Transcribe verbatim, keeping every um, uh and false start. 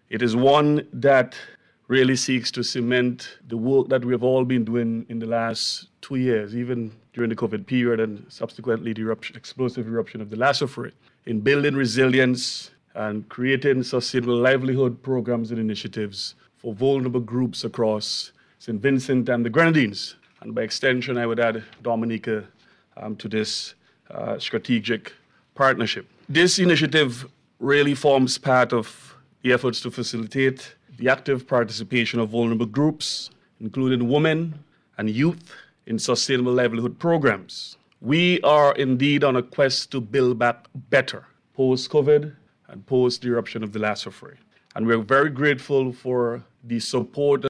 It is one that really seeks to cement the work that we have all been doing in the last two years, even during the COVID period and subsequently the eruption, explosive eruption of the Lassa Fray, in building resilience and creating sustainable livelihood programs and initiatives for vulnerable groups across Saint Vincent and the Grenadines. And by extension, I would add Dominica um, to this uh, strategic partnership. This initiative really forms part of the efforts to facilitate the active participation of vulnerable groups, including women and youth, in sustainable livelihood programs. We are indeed on a quest to build back better post-COVID and post the eruption of the Lassa Fray. And we're very grateful for the support